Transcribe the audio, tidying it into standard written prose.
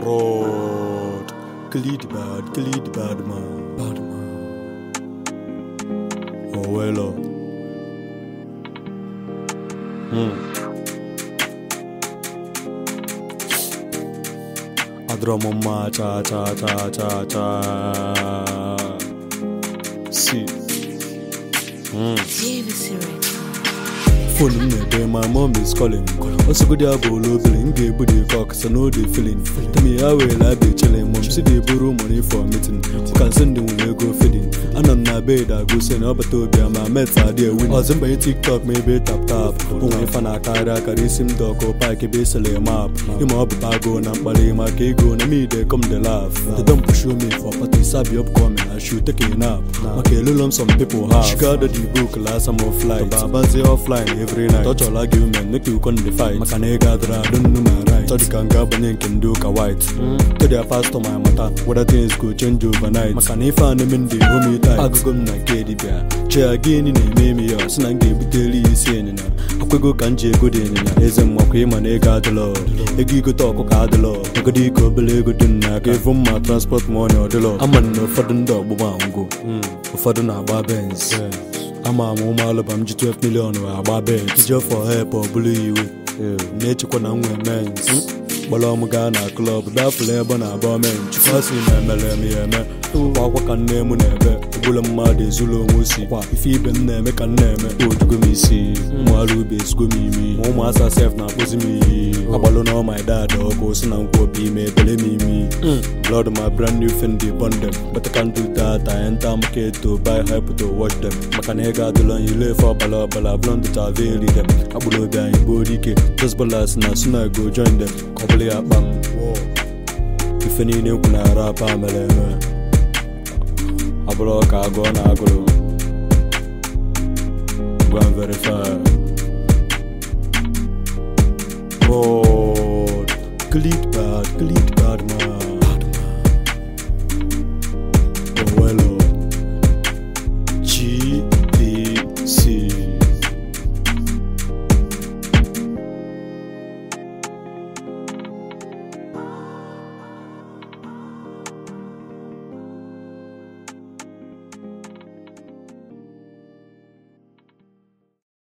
Rod, Khalid bad man. Oh well, Adromoma cha. See. Phone me, my mom is calling. Also good abo lobling, gave booty cocks, I know they feeling. Tell me how will I be chilling? Mom see they borrow money for a meeting. You can send them when they go feeding. And on my bed, I go send up to be my mates are there win. Or somebody TikTok, maybe tap. When I find a car, I carry sim dog or pike basically a map. You mob go and bally my kego, and me they come the laugh. They don't push me for party, sabi upcoming. I should take a nap. Okay, lulum some people have. She got the book last summer flight. Babazi offline every night. Touch all argument, make you con the fight. Makanega dra, don't know my right. So the kanga banyan can do ka white. To their pastor my matter. What things go change overnight. Makanifa and them in the home tight. I go na kedi bear. Che again in a meme ya. Snang de buteli is in. Aquago kanje good in. Ezem wakwe manega the law. Egi go talk of the law. Godi go belego dinna. Give them my transport money or the law. I'm an fadden dog bubango. Fadden ababens. I'm a Malabam G12 million or Babe. Just for help or bully you. Nature can men's. Balamagana club, that flavor na barman. Chikasi me, walk can name on a Bulamadi Zulu Musi. If you been there, make a name, go to Gumisi, Malubi, Scumimi, Momasa self na me. Abalona, my dad, or goes and go be me, believe me. Blood my brand new Fendi bond them, but I can't do that. I enter market to buy hype to watch them. Makanega, the line you live for Bala, blonde to avail them. Abuloga in Bodike, just balas na soon I go join them. Probably a bang. If any new can rap, I'm a block, I go and I go. Go and verify. Rod, Khalid bad man.